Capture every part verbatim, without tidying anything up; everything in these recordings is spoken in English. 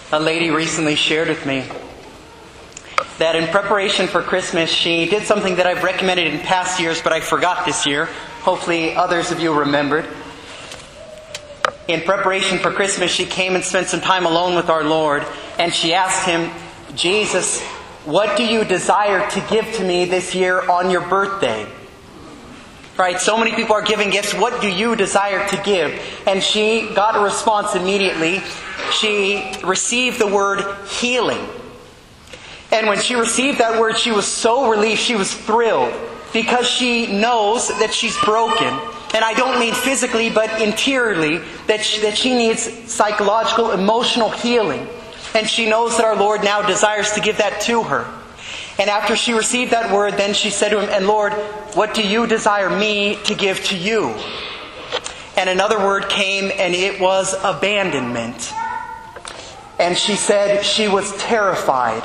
A lady recently shared with me that in preparation for Christmas, she did something that I've recommended in past years, but I forgot this year. Hopefully others of you remembered. In preparation for Christmas, she came and spent some time alone with our Lord, and she asked Him, Jesus, what do you desire to give to me this year on your birthday? Right? So many people are giving gifts. What do you desire to give? And she got a response immediately. She received the word healing. And when she received that word, she was so relieved. She was thrilled because she knows that she's broken. And I don't mean physically, but interiorly, that she, that she needs psychological, emotional healing. And she knows that our Lord now desires to give that to her. And after she received that word, then she said to Him, and Lord, what do you desire me to give to you? And another word came, and it was abandonment. And she said she was terrified.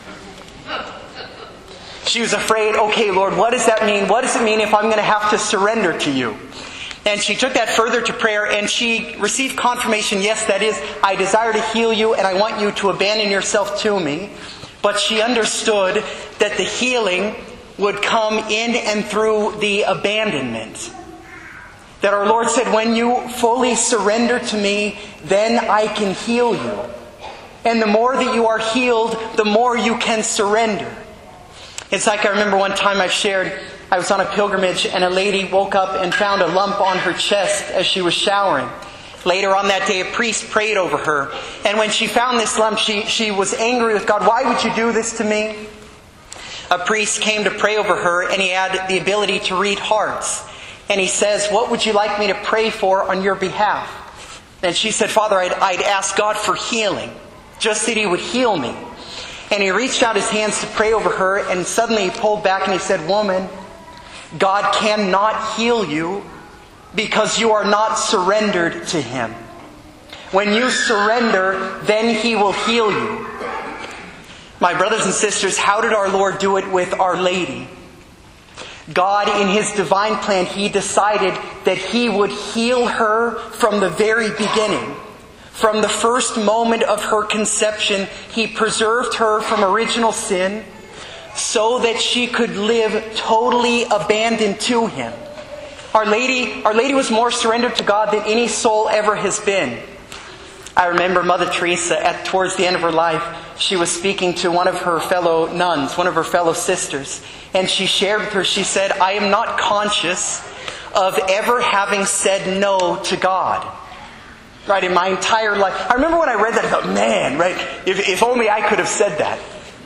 She was afraid, okay, Lord, what does that mean? What does it mean if I'm going to have to surrender to you? And she took that further to prayer, and she received confirmation, yes, that is, I desire to heal you, and I want you to abandon yourself to me. But she understood that the healing would come in and through the abandonment. That our Lord said, when you fully surrender to me, then I can heal you. And the more that you are healed, the more you can surrender. It's like I remember one time I've shared, I was on a pilgrimage and a lady woke up and found a lump on her chest as she was showering. Later on that day, a priest prayed over her. And when she found this lump, she, she was angry with God. Why would you do this to me? A priest came to pray over her, and he had the ability to read hearts. And he says, what would you like me to pray for on your behalf? And she said, Father, I'd, I'd ask God for healing, just that He would heal me. And he reached out his hands to pray over her, and suddenly he pulled back and he said, woman, God cannot heal you because you are not surrendered to Him. When you surrender, then He will heal you. My brothers and sisters, how did our Lord do it with Our Lady? God, in His divine plan, He decided that He would heal her from the very beginning. From the first moment of her conception, He preserved her from original sin so that she could live totally abandoned to Him. Our Lady, Our Lady was more surrendered to God than any soul ever has been. I remember Mother Teresa, at towards the end of her life, she was speaking to one of her fellow nuns, one of her fellow sisters, and she shared with her, she said, I am not conscious of ever having said no to God. Right, in my entire life. I remember when I read that, I thought, man, right, if, if only I could have said that.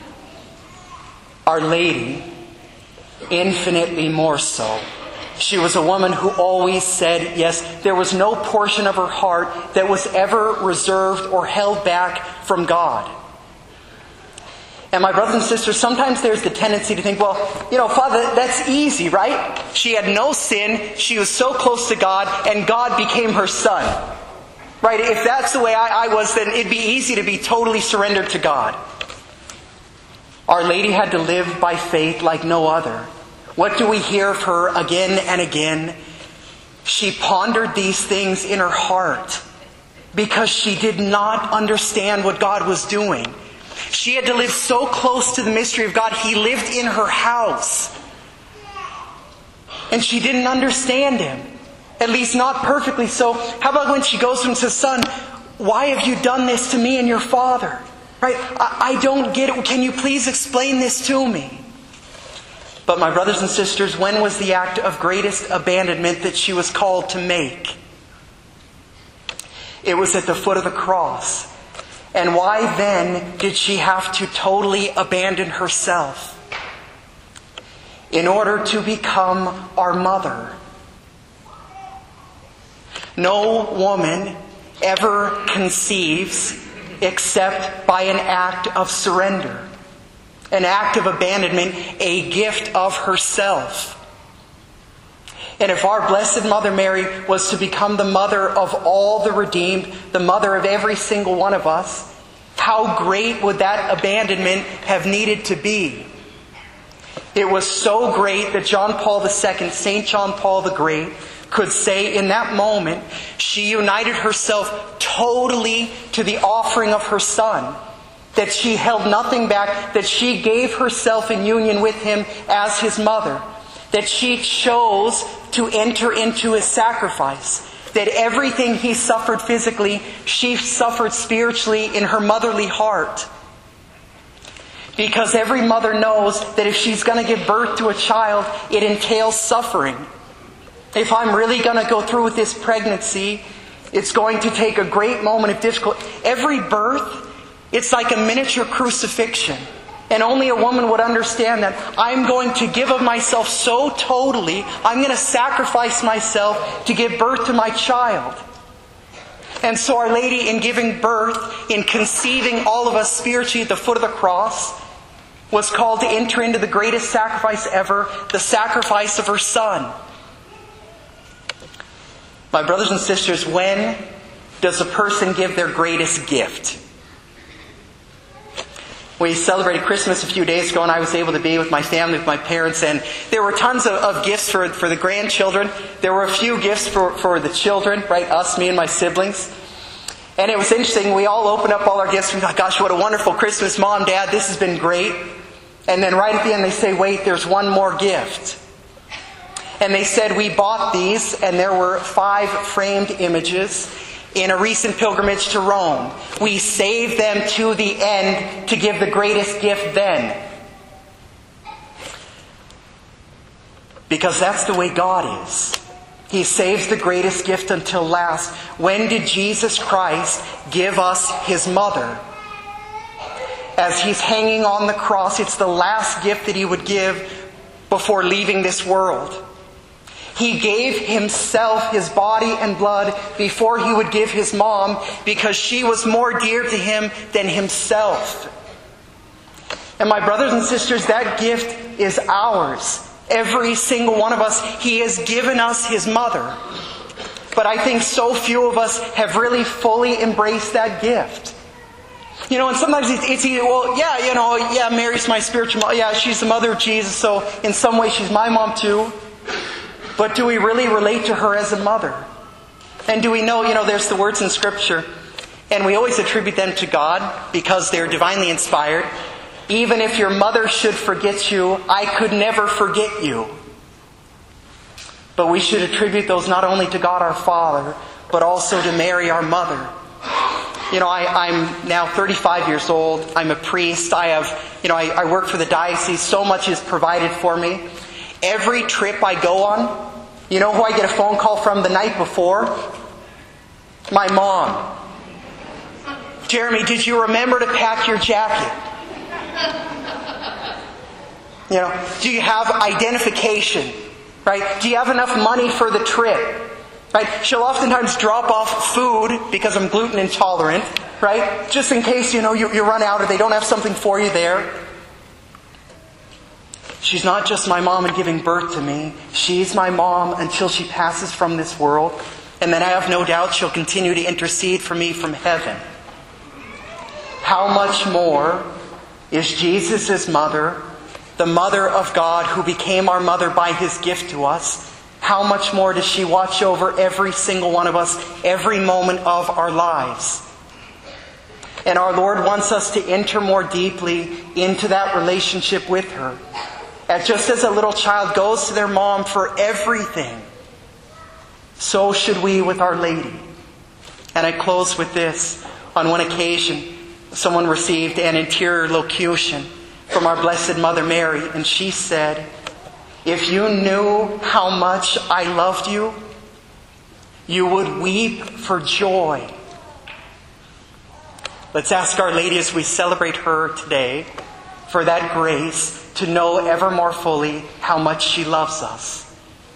Our Lady, infinitely more so. She was a woman who always said yes. There was no portion of her heart that was ever reserved or held back from God. And my brothers and sisters, sometimes there's the tendency to think, well, you know, Father, that's easy, right? She had no sin, she was so close to God, and God became her son. Right? If that's the way I, I was, then it'd be easy to be totally surrendered to God. Our Lady had to live by faith like no other. What do we hear of her again and again? She pondered these things in her heart because she did not understand what God was doing. She had to live so close to the mystery of God. He lived in her house. And she didn't understand Him. At least not perfectly so. How about when she goes to him and says, Son, why have you done this to me and your father? Right? I, I don't get it. Can you please explain this to me? But my brothers and sisters, when was the act of greatest abandonment that she was called to make? It was at the foot of the cross. And why then did she have to totally abandon herself? In order to become our mother. No woman ever conceives except by an act of surrender, an act of abandonment, a gift of herself. And if our Blessed Mother Mary was to become the mother of all the redeemed, the mother of every single one of us, how great would that abandonment have needed to be? It was so great that John Paul the Second, Saint John Paul the Great, could say in that moment, she united herself totally to the offering of her Son. That she held nothing back, that she gave herself in union with Him as His mother. That she chose to enter into His sacrifice. That everything He suffered physically, she suffered spiritually in her motherly heart. Because every mother knows that if she's going to give birth to a child, it entails suffering. If I'm really going to go through with this pregnancy, it's going to take a great moment of difficulty. Every birth, it's like a miniature crucifixion. And only a woman would understand that I'm going to give of myself so totally, I'm going to sacrifice myself to give birth to my child. And so Our Lady, in giving birth, in conceiving all of us spiritually at the foot of the cross, was called to enter into the greatest sacrifice ever, the sacrifice of her Son. My brothers and sisters, when does a person give their greatest gift? We celebrated Christmas a few days ago, and I was able to be with my family, with my parents, and there were tons of, of gifts for, for the grandchildren. There were a few gifts for, for the children, right? Us, me and my siblings. And it was interesting. We all opened up all our gifts. We thought, gosh, what a wonderful Christmas. Mom, Dad, this has been great. And then right at the end they say, wait, there's one more gift. And they said, we bought these, and there were five framed images in a recent pilgrimage to Rome. We saved them to the end to give the greatest gift then. Because that's the way God is. He saves the greatest gift until last. When did Jesus Christ give us His mother? As He's hanging on the cross, it's the last gift that He would give before leaving this world. He gave Himself, His body and blood, before He would give His mom, because she was more dear to Him than Himself. And my brothers and sisters, that gift is ours. Every single one of us. He has given us His mother. But I think so few of us have really fully embraced that gift. You know, and sometimes it's, it's either, well, yeah, you know, yeah, Mary's my spiritual mom. Yeah, she's the mother of Jesus, so in some way she's my mom too. But do we really relate to her as a mother? And do we know, you know, there's the words in Scripture, and we always attribute them to God because they're divinely inspired. Even if your mother should forget you, I could never forget you. But we should attribute those not only to God our Father, but also to Mary our mother. You know, I, I'm now thirty-five years old. I'm a priest. I have, you know, I, I work for the diocese. So much is provided for me. Every trip I go on, you know who I get a phone call from the night before? My mom. Jeremy, did you remember to pack your jacket? You know, do you have identification? Right? Do you have enough money for the trip? Right? She'll oftentimes drop off food because I'm gluten intolerant, right? Just in case, you know, you, you run out or they don't have something for you there. She's not just my mom in giving birth to me. She's my mom until she passes from this world. And then I have no doubt she'll continue to intercede for me from heaven. How much more is Jesus' mother, the mother of God who became our mother by His gift to us? How much more does she watch over every single one of us, every moment of our lives? And our Lord wants us to enter more deeply into that relationship with her. And just as a little child goes to their mom for everything, so should we with Our Lady. And I close with this. On one occasion, someone received an interior locution from our Blessed Mother Mary, and she said, "If you knew how much I loved you, you would weep for joy." Let's ask Our Lady as we celebrate her today for that grace to know ever more fully how much she loves us.